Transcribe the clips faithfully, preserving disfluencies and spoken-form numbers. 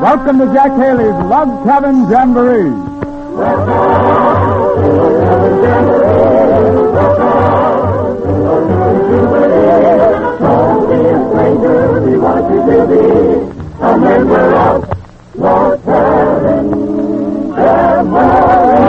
Welcome to Jack Haley's Log Cabin Jamboree. Don't be a stranger, we want you to be. And then we're out, Log Cabin Jamboree.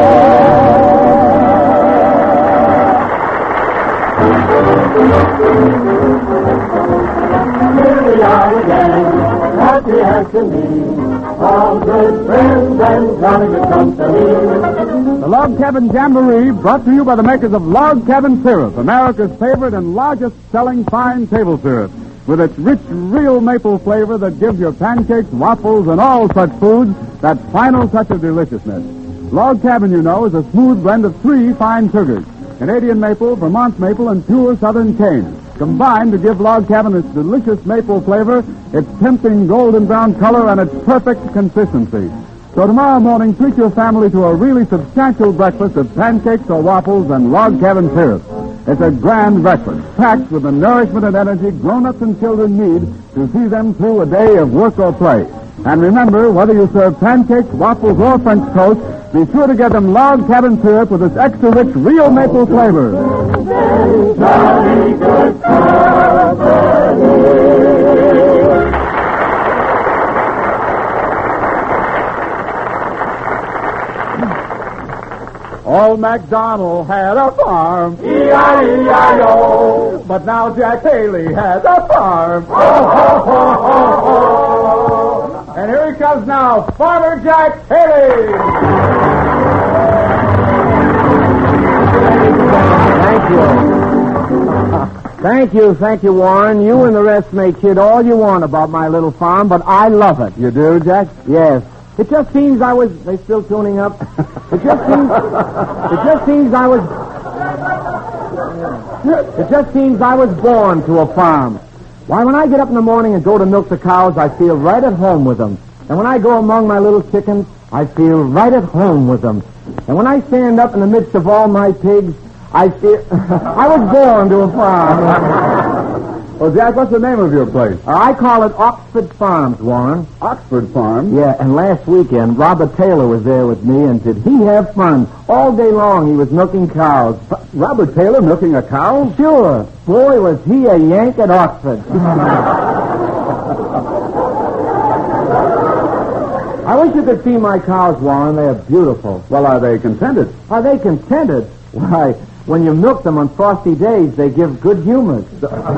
Here we are again, happy as can be, all good friends and jolly good company. The Log Cabin Jamboree, brought to you by the makers of Log Cabin Syrup, America's favorite and largest selling fine table syrup, with its rich, real maple flavor that gives your pancakes, waffles, and all such foods that final touch of deliciousness. Log Cabin, you know, is a smooth blend of three fine sugars: Canadian maple, Vermont maple, and pure Southern cane, combined to give Log Cabin its delicious maple flavor, its tempting golden brown color, and its perfect consistency. So tomorrow morning, treat your family to a really substantial breakfast of pancakes or waffles and Log Cabin syrup. It's a grand breakfast, packed with the nourishment and energy grown-ups and children need to see them through a day of work or play. And remember, whether you serve pancakes, waffles, or French toast, be sure to get them Log Cabin syrup with its extra-rich real maple flavor. Jolly good company. Old MacDonald had a farm, E I E I O. but now Jack Haley has a farm. Ho, ho, ho, ho, ho. And here he comes now, Farmer Jack Haley. Thank you. Thank you, thank you, Warren. You and the rest may kid all you want about my little farm, but I love it. You do, Jack? Yes. It just seems I was... They still tuning up? It just seems... It just seems I was... It just seems I was born to a farm. Why, when I get up in the morning and go to milk the cows, I feel right at home with them. And when I go among my little chickens, I feel right at home with them. And when I stand up in the midst of all my pigs, I feel... I was born to a farm. Well, Jack, what's the name of your place? Uh, I call it Oxford Farms, Warren. Oxford Farm? Yeah, and last weekend, Robert Taylor was there with me, and did he have fun? All day long, he was milking cows. Robert Taylor milking a cow? Sure. Boy, was he a Yank at Oxford. I wish you could see my cows, Warren. They are beautiful. Well, are they contented? Are they contented? Why, when you milk them on frosty days, they give good humors.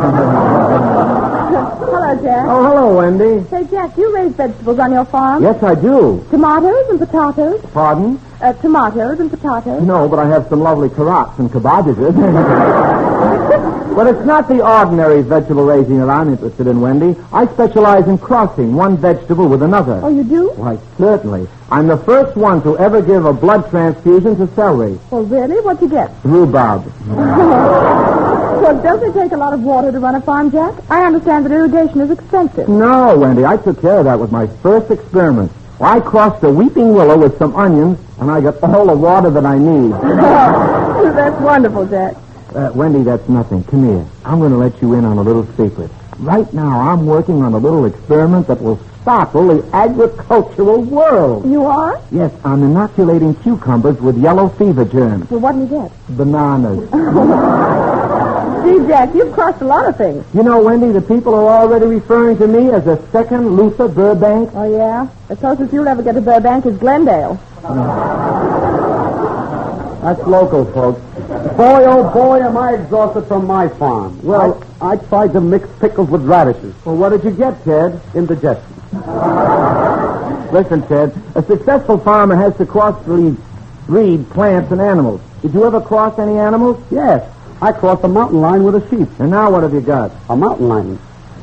Hello, Jack. Oh, hello, Wendy. Say, Jack, you raise vegetables on your farm? Yes, I do. Tomatoes and potatoes? Pardon? Uh, tomatoes and potatoes? No, but I have some lovely carrots and cabbages. But it's not the ordinary vegetable raising that I'm interested in, Wendy. I specialize in crossing one vegetable with another. Oh, you do? Why, certainly. I'm the first one to ever give a blood transfusion to celery. Oh, really? What'd you get? Rhubarb. Well, does it take a lot of water to run a farm, Jack? I understand that irrigation is expensive. No, Wendy, I took care of that with my first experiment. I crossed a weeping willow with some onions, and I got all the water that I need. Oh, that's wonderful, Jack. Uh, Wendy, that's nothing. Come here. I'm going to let you in on a little secret. Right now, I'm working on a little experiment that will startle the agricultural world. You are? Yes, I'm inoculating cucumbers with yellow fever germs. Well, what do you get? Bananas. Gee, Jack, you've crossed a lot of things. You know, Wendy, the people are already referring to me as a second Luther Burbank. Oh, yeah? The closest you'll ever get to Burbank is Glendale. That's local, folks. Boy, oh boy, am I exhausted from my farm. Well, I, I tried to mix pickles with radishes. Well, what did you get, Ted? Indigestion. Listen, Ted, a successful farmer has to cross-breed breed plants and animals. Did you ever cross any animals? Yes, I crossed a mountain lion with a sheep. And now what have you got? A mountain lion.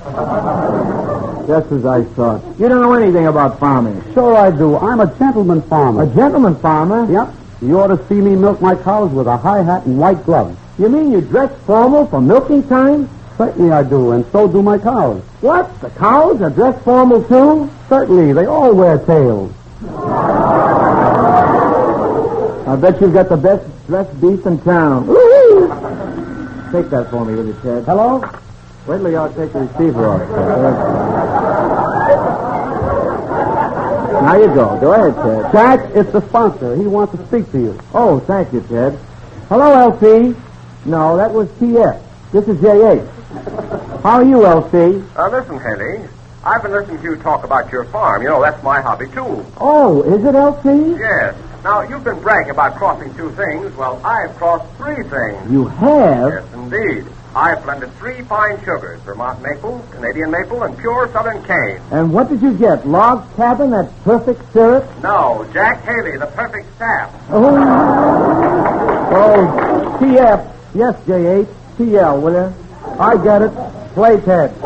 Just as I thought. You don't know anything about farming. Sure I do. I'm a gentleman farmer. A gentleman farmer? Yep. You ought to see me milk my cows with a high hat and white gloves. You mean you dress formal for milking time? Certainly I do, and so do my cows. What? The cows are dressed formal, too? Certainly. They all wear tails. I bet you've got the best dressed beef in town. Woo-hoo! Take that for me, will you, Ted? Hello? Wait till y'all take the receiver off. Now you go. Go ahead, Ted. Jack, it's the sponsor. He wants to speak to you. Oh, thank you, Ted. Hello, L C. No, that was T F. This is J H. How are you, L C? Uh, listen, Haley. I've been listening to you talk about your farm. You know, that's my hobby, too. Oh, is it, L C? Yes. Now, you've been bragging about crossing two things. Well, I've crossed three things. You have? Yes, indeed. I've blended three fine sugars, Vermont maple, Canadian maple, and pure Southern cane. And what did you get? Log cabin, that perfect syrup? No, Jack Haley, the perfect sap. Oh, oh T F. Yes, J H. T L, will you? I get it. Play, Ted.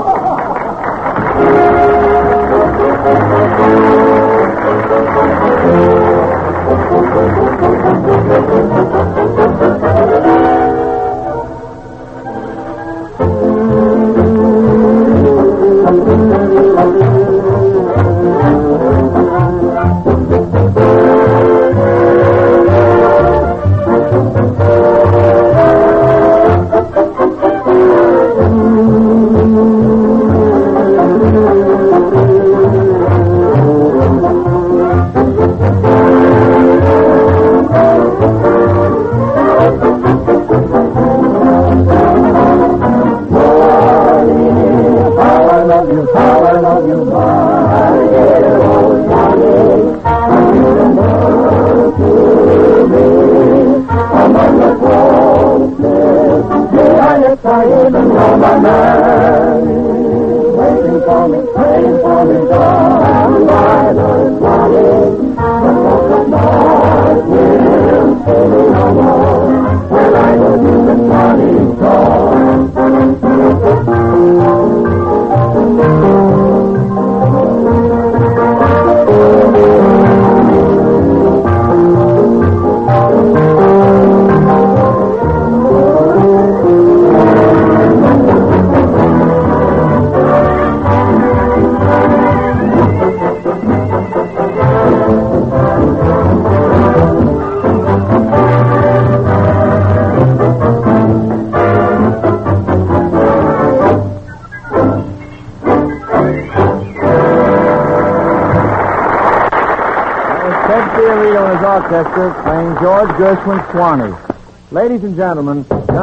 Orchestra playing George Gershwin's Swanee. Ladies and gentlemen,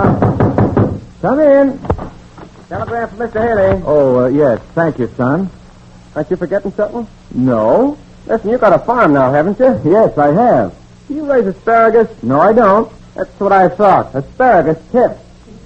come, come in. Telegram for Mister Haley. Oh, uh, yes. Thank you, son. Aren't you forgetting something? No. Listen, you got a farm now, haven't you? Yes, I have. Do you raise asparagus? No, I don't. That's what I thought. Asparagus tips.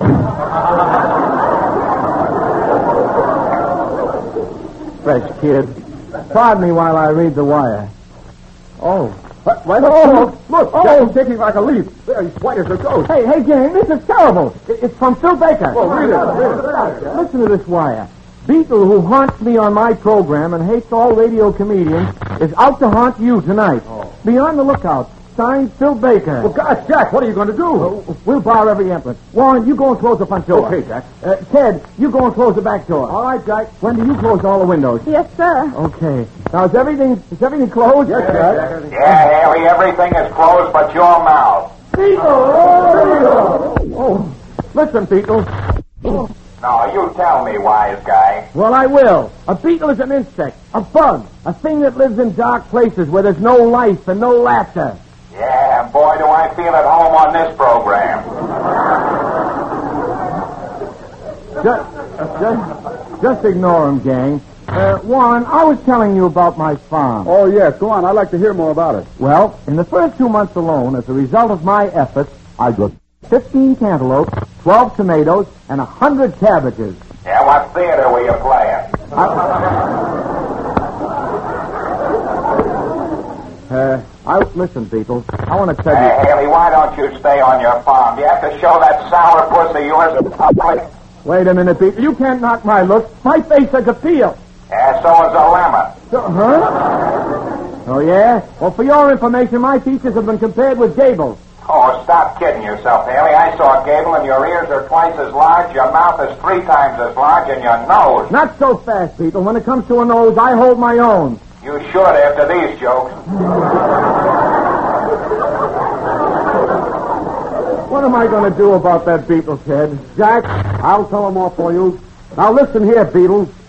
Fresh kid. Pardon me while I read the wire. Oh. What? What? Oh, look, oh. Jack is shaking like a leaf. There, he's white as a ghost. Hey, hey, gang, this is terrible. It's from Phil Baker. Oh, read it, read it. Listen to this wire. Beetle, who haunts me on my program and hates all radio comedians, is out to haunt you tonight. Oh. Be on the lookout. Signed, Phil Baker. Well, gosh, Jack, what are you going to do? Uh, we'll bar every entrance. Warren, you go and close the front door. Okay, Jack. Uh, Ted, you go and close the back door. All right, Jack. Wendy, you close all the windows. Yes, sir. Okay. Now, is everything is everything closed? Yes, Jack. Yeah, Haley, everything is closed but your mouth. Beetle! Oh, oh. Listen, Beetle. No, you tell me, wise guy. Well, I will. A beetle is an insect, a bug, a thing that lives in dark places where there's no life and no laughter. Yeah, boy, do I feel at home on this program. Just, just, just ignore him, gang. Uh, Warren, I was telling you about my farm. Oh, yes, go on. I'd like to hear more about it. Well, in the first two months alone, as a result of my efforts, I grew fifteen cantaloupes, twelve tomatoes, and a hundred cabbages. Yeah, what theater were you playing? Uh, I listen, people. I want to tell Hey, you. Haley, why don't you stay on your farm? You have to show that sour puss of yours in public. Wait a minute, people. You can't knock my look. My face has appeal. Yeah, so is a lemon. So, huh? Oh, yeah? Well, for your information, my features have been compared with Gable's. Oh, stop kidding yourself, Haley. I saw Gable, and your ears are twice as large, your mouth is three times as large, and your nose. Not so fast, people. When it comes to a nose, I hold my own. You should after these jokes. What am I going to do about that beetle, Ted? Jack, I'll tell them all for you. Now, listen here, Beetle.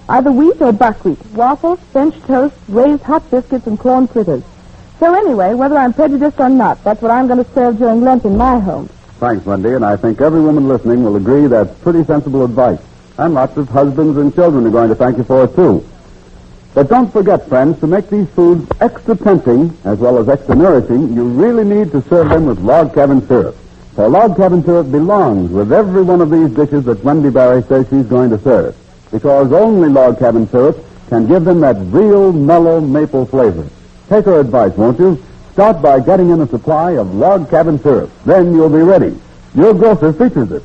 either wheat or buckwheat, waffles, French toast, raised hot biscuits, and corn fritters. So anyway, whether I'm prejudiced or not, that's what I'm going to serve during lunch in my home. Thanks, Wendy, and I think every woman listening will agree that's pretty sensible advice. And lots of husbands and children are going to thank you for it, too. But don't forget, friends, to make these foods extra tempting as well as extra nourishing, you really need to serve them with log cabin syrup. For log cabin syrup belongs with every one of these dishes that Wendy Barry says she's going to serve, because only log cabin syrup can give them that real mellow maple flavor. Take her advice, won't you? Start by getting in a supply of log cabin syrup. Then you'll be ready. Your grocer features it.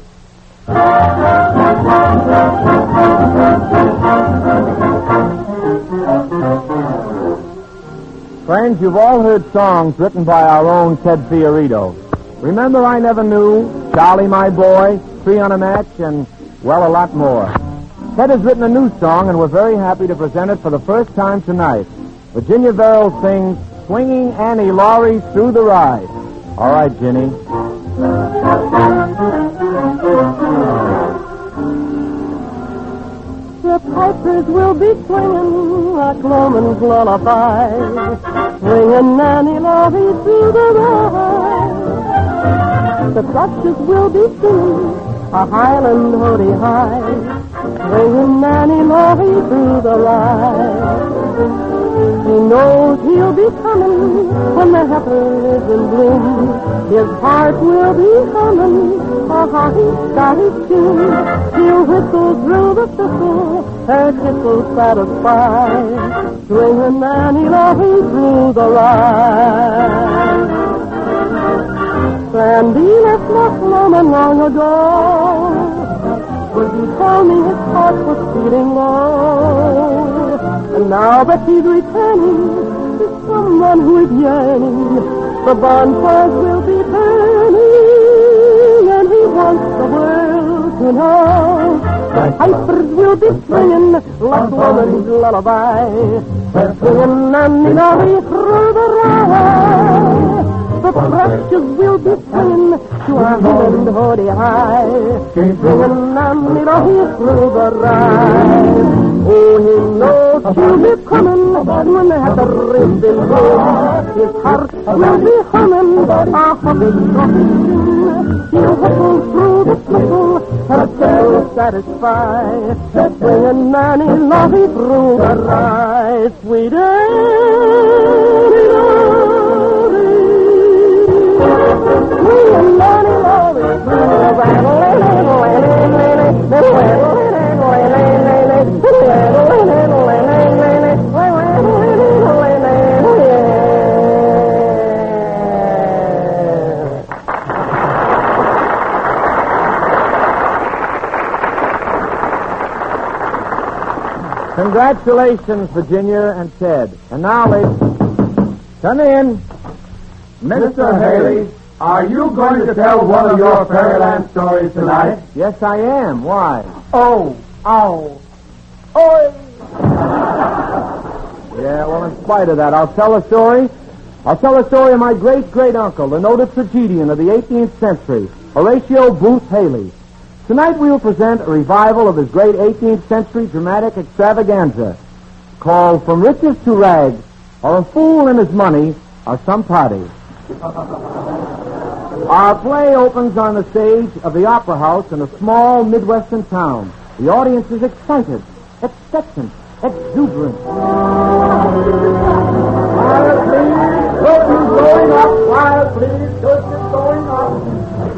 Friends, you've all heard songs written by our own Ted Fiorito. Remember I Never Knew, Charlie My Boy, Three on a Match, and, well, a lot more. Ted has written a new song, and we're very happy to present it for the first time tonight. Virginia Verrill sings Swinging Annie Laurie Through the Ride. All right, Ginny. The pipers will be swinging like Loman's lullaby, swinging Annie Laurie through the ride. The thrushes will be singing a Highland hoody high, swinging Annie Laurie through the ride. He knows he'll be coming when the heifer is in bloom. His heart will be humming a hearty, starty tune. He'll whistle through the thistle, her thistle satisfy, swinging Annie Laurie through the ride. Sandy left Loch Lomond long ago, would you tell me his heart was beating low? And now that he's returning to someone who is yearning, the bonfires will be burning, and he wants the world to know. The pipers will be swinging like Loman's lullaby, swinging Annie Laurie through the ride. The thrushes will be swinging to our Highland hoody high, swinging Annie Laurie through the ride. Oh, he knows she'll be coming when the heifer is in bloom. His heart will be humming a humming tune. He'll whistle through the thistle, her tale satisfy, swinging Annie Laurie through the ride. Sweet Annie Laurie, swinging Annie Laurie through the ride. Congratulations, Virginia and Ted. And now, ladies, come in. Mister Haley, are you going to tell one of your fairyland stories tonight? Yes, I am. Why? Oh, oh, oh. Yeah, well, in spite of that, I'll tell a story. I'll tell a story of my great-great-uncle, the noted tragedian of the eighteenth century, Horatio Booth Haley. Tonight we will present a revival of his great eighteenth century dramatic extravaganza called From Riches to Rags, or A Fool and His Money, or Some Party. Our play opens on the stage of the Opera House in a small Midwestern town. The audience is excited, expectant, exuberant. Quiet, please. Curtain's going up. Quiet, please. Curtain's going up.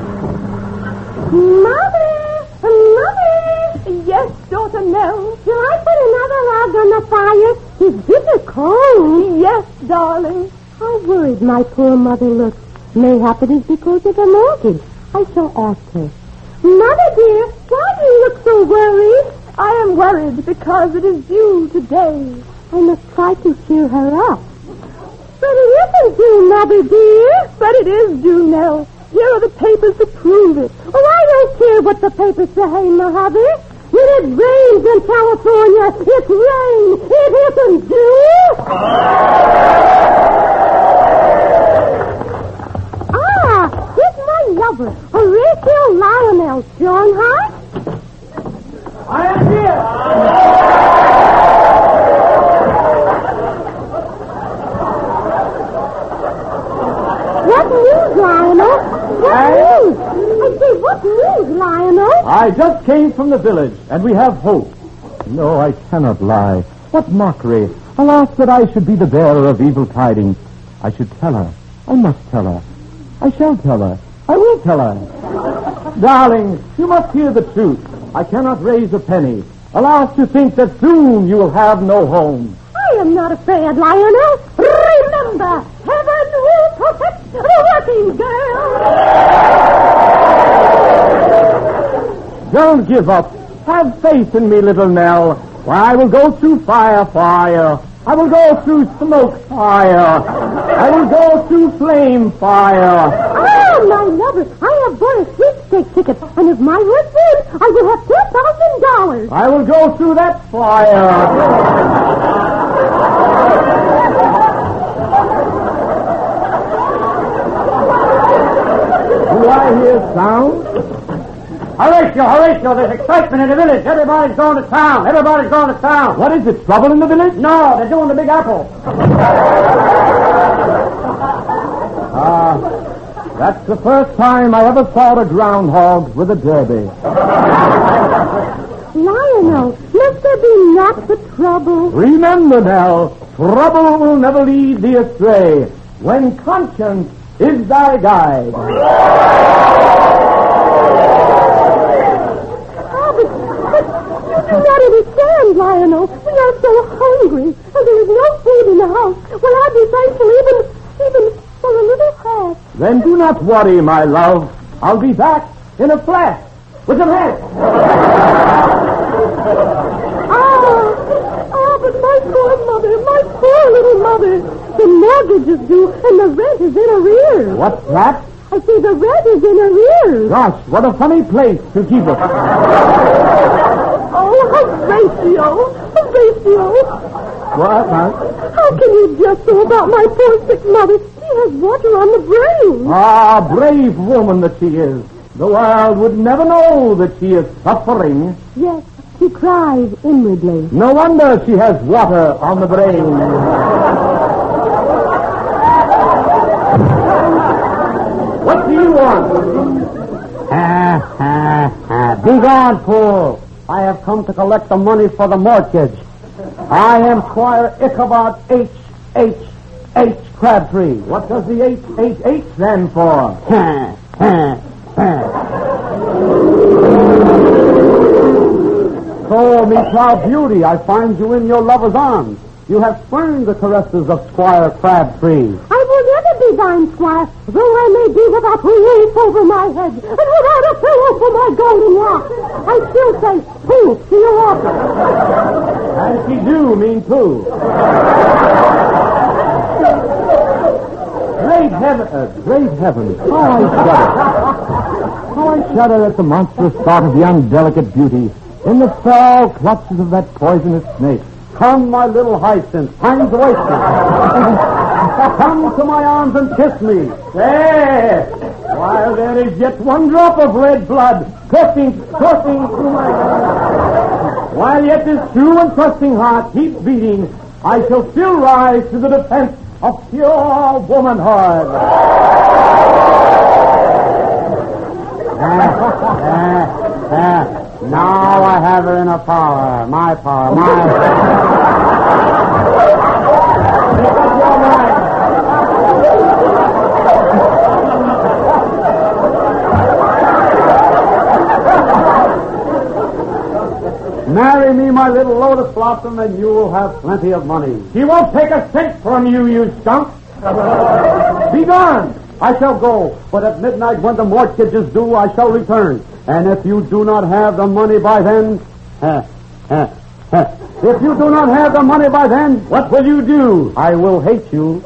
Mother! Mother! Yes, daughter, no. Shall I put another log on the fire? It's bitter cold. Yes, darling. How worried my poor mother looks. Mayhap it is because of the mortgage. I shall ask her. Mother, dear, why do you look so worried? I am worried because it is due today. I must try to cheer her up. But it isn't due, Mother, dear. But it is due, Nell. Here are the papers to prove it. Oh, I don't care what the papers say, Mother. When it rains in California, it's rain. It isn't dew. Ah, here's my lover, Horatio Lionel Strongheart. I am here. What news? I say, what news, Lionel? I just came from the village, and we have hope. No, I cannot lie. What mockery. Alas, that I should be the bearer of evil tidings. I should tell her. I must tell her. I shall tell her. I will tell her. Darling, you must hear the truth. I cannot raise a penny. Alas, to think that soon you will have no home. I am not afraid, Lionel. Remember, heaven will protect the working girl. Don't give up. Have faith in me, little Nell. Why, I will go through fire, fire. I will go through smoke, fire. I will go through flame, fire. Oh, my lover, I have bought a sweepstake ticket, and if my word wins, I will have ten thousand dollars. I will go through that fire. Do I hear sound? Horatio, Horatio, there's excitement in the village. Everybody's going to town. Everybody's going to town. What is it, trouble in the village? No, they're doing the Big Apple. Ah, that's the first time I ever saw a groundhog with a derby. Lionel, must there be lots of trouble? Remember, Nell, trouble will never lead thee astray when conscience is thy guide. I do not understand, Lionel. We are so hungry, and there is no food in the house. Will I be thankful even, even for a little half? Then do not worry, my love. I'll be back in a flash with some hash. Ah, ah, but my poor mother, my poor little mother. The mortgage is due, and the rent is in arrears. What's that? I say the rent is in arrears. Gosh, what a funny place to keep it. Oh, Horatio, Horatio. What, huh? How can you just so about my poor sick mother? She has water on the brain. Ah, brave woman that she is. The world would never know that she is suffering. Yes, she cries inwardly. No wonder she has water on the brain. What do you want? Ah, ah, ah. Be gone, fool. I have come to collect the money for the mortgage. I am Squire Ichabod H. H. H. Crabtree. What does the H H H stand for? So, me proud beauty, I find you in your lover's arms. You have spurned the caresses of Squire Crabtree. I will never be thine, Squire, though I may be without a roof over my head and without a pillow for my golden locks. I still say, pooh, to your offer. And she do mean pooh. Great heaven, uh, great heavens, how I shudder. How I shudder at the monstrous thought of the undelicate beauty in the foul clutches of that poisonous snake. Come, my little hyacinth, time's wasted. Come to my arms and kiss me. There! While there is yet one drop of red blood coursing, coursing through my heart. While yet this true and trusting heart keeps beating, I shall still rise to the defense of pure womanhood. ah, ah, ah. Now I have her in her power. My power. My Marry me, my little lotus blossom, and you will have plenty of money. She won't take a cent from you, you skunk. Be gone. I shall go, but at midnight when the mortgage is due, I shall return. And if you do not have the money by then, eh, eh, eh, if you do not have the money by then, what will you do? I will hate you.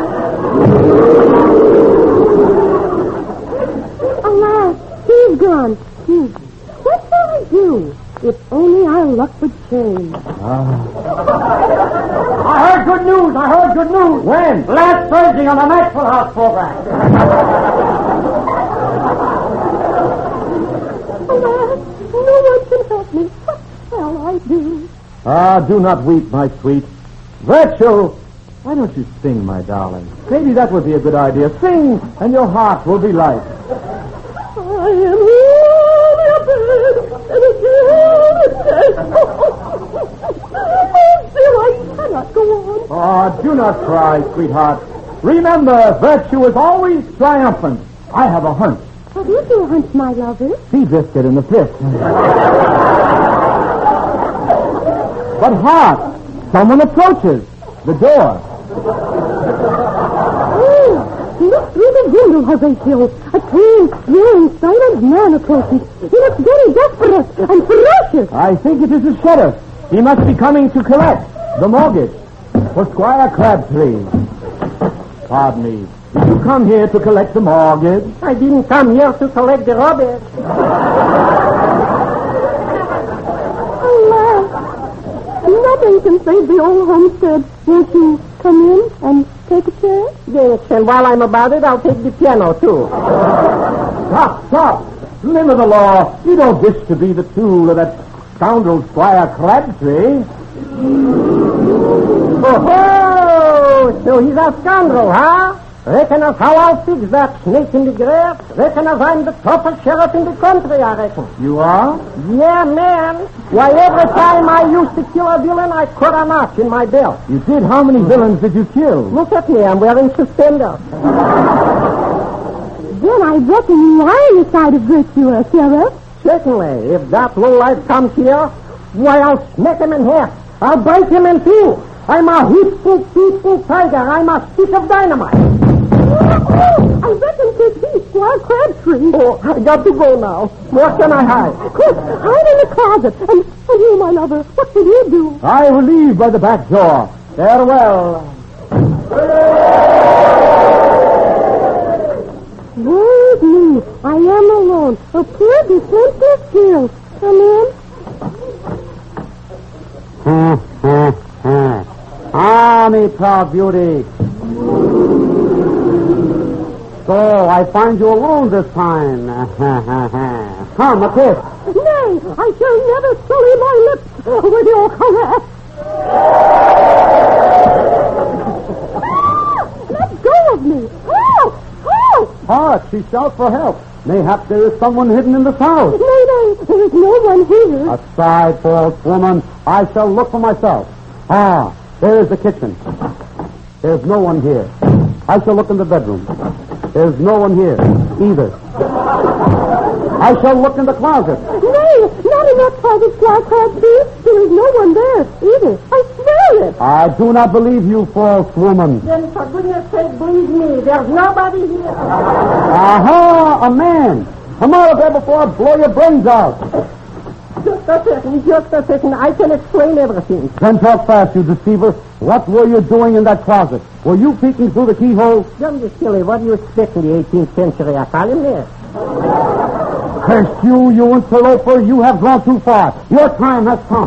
Alas, he's gone. Hmm. What shall I do? If only our luck would change. Ah. I heard good news. I heard good news. When? Last Thursday on the Maxwell House program. Alas, no one can help me. What shall I do? Ah, do not weep, my sweet. Virtue! Why don't you sing, my darling? Maybe that would be a good idea. Sing, and your heart will be light. I am only a bird, and again it's dead. Oh, still, I cannot go on. Oh, do not cry, sweetheart. Remember, virtue is always triumphant. I have a hunch. What is your hunch, my lover? Sea biscuit in the fifth. But hark! Someone approaches. The door. Oh, look through the window, Horatio. A tall, swearing, silent man approaches. He looks very desperate and ferocious. I think it is the sheriff. He must be coming to collect the mortgage for Squire Crabtree. Pardon me. Did you come here to collect the mortgage? I didn't come here to collect the rubbish. Alas, nothing can save the old homestead. Won't you come in and take a chair? Yes, and while I'm about it, I'll take the piano, too. Stop, stop! In the name of the law, you don't wish to be the tool of that scoundrel Squire Crabtree. Oh, so he's a scoundrel, huh? Reckon as how I'll fix that snake in the grass. Reckon as I'm the toughest sheriff in the country, I reckon. You are? Yeah, man. Why, every time I used to kill a villain, I cut a notch in my belt. You did? How many villains did you kill? Look at me, I'm wearing suspenders. Then I reckon you are on the side of virtue, uh, Sheriff. Certainly. If that lowlife comes here, why, I'll smack him in half. I'll break him in two. I'm a heapful, peaceful tiger. I'm a stick of dynamite. Oh, I reckon it's he, Squire Crabtree. Oh, I got to go now. Where can I hide? Quick, hide in the closet. And, and you, my lover, what will you do? I will leave by the back door. Farewell. Woe is me. I am alone. A poor defenseless girl. Come in. Hmm, hmm, hmm. Ah, me proud beauty. So, I find you alone this time. Come, a kiss. Nay, I shall never sully my lips with your caress. Let go of me. Help! Help! Hark, she shouts for help. Mayhap there is someone hidden in this house. Nay, nay, there is no one here. Aside, false woman. I shall look for myself. Ah, there is the kitchen. There's no one here. I shall look in the bedroom. There's no one here, either. I shall look in the closet. Nay, not in that closet, Squire Crabtree. There is no one there, either. I swear it. I do not believe you, false woman. Then, for goodness sake, believe me, there's nobody here. Aha, a man. Come out of there before I blow your brains out. Just a second, just a second. I can explain everything. Then talk fast, you deceiver. What were you doing in that closet? Were you peeking through the keyhole? Don't be silly. What do you expect in the eighteenth century? I call him there. Curse you, you interloper. You have gone too far. Your time has come.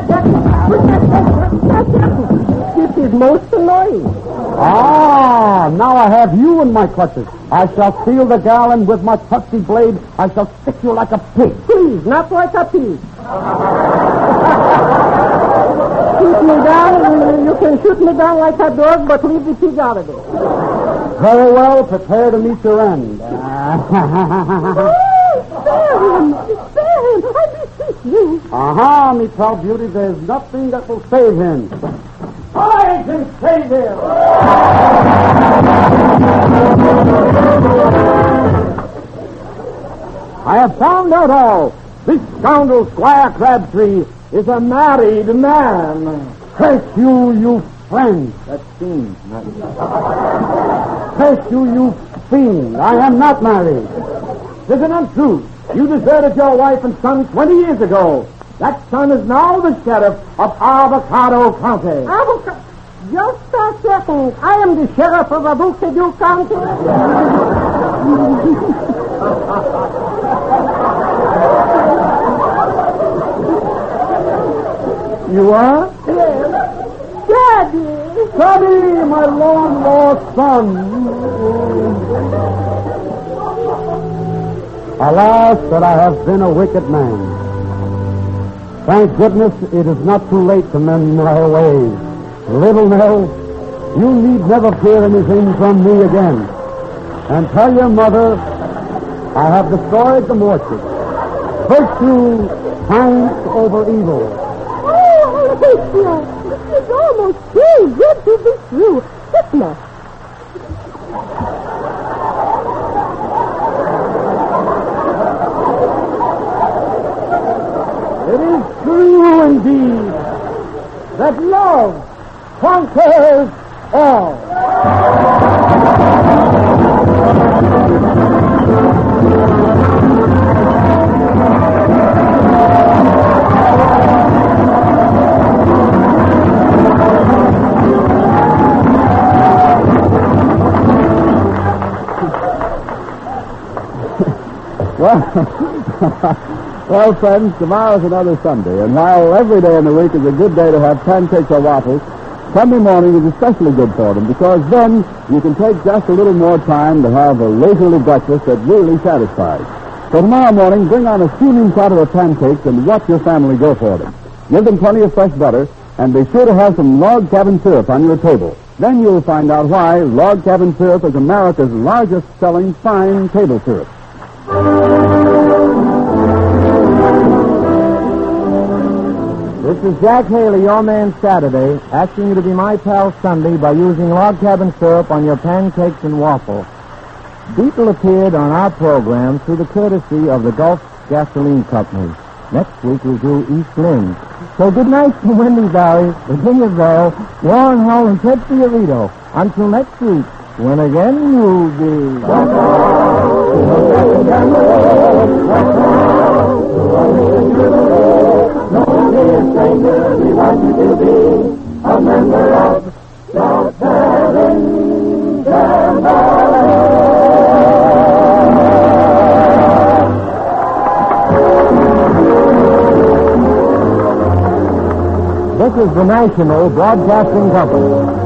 This is most annoying. Ah, now I have you in my clutches. I shall steal the gal, and with my touchy blade, I shall stick you like a pig. Please, not like a pig. Shoot me down. You can shoot me down like a dog, but leave the pig out of it. Very well. Prepare to meet your end. Oh, spare him. Spare him. I beseech you. Aha, me proud beauty. There's nothing that will save him. I can save him. I have found out all. This scoundrel Squire Crabtree is a married man. Curse you, you friend. That fiend. Curse you, you fiend. I am not married. This is untrue. You deserted your wife and son twenty years ago. That son is now the sheriff of Avocado County. Avocado? Just a second. I am the sheriff of Avocado County. You are? Yes. Daddy. Daddy, my long-lost son. Alas, that I have been a wicked man. Thank goodness it is not too late to mend my ways. Little Nell, you need never fear anything from me again. And tell your mother I have destroyed the mortgage. Virtue triumphs over evil. Oh, Horatio, this is almost too good to be true. Listen up. It is true indeed that love conquers all. Well, well, friends, tomorrow's another Sunday, and while every day in the week is a good day to have pancakes or waffles, Sunday morning is especially good for them because then you can take just a little more time to have a leisurely breakfast that really satisfies. So tomorrow morning, bring on a steaming platter of pancakes and watch your family go for them. Give them plenty of fresh butter, and be sure to have some log cabin syrup on your table. Then you'll find out why log cabin syrup is America's largest selling fine table syrup. This is Jack Haley, your man Saturday, asking you to be my pal Sunday by using log cabin syrup on your pancakes and waffles. Beetle appeared on our program through the courtesy of the Gulf Gasoline Company. Next week we'll do East Lynn. So good night to Wendy Valley, Virginia Bell, Warren Hall, and Ted Fiorito. Until next week, when again you'll be... We want you to be a member of the Paddington This is the National Broadcasting Company.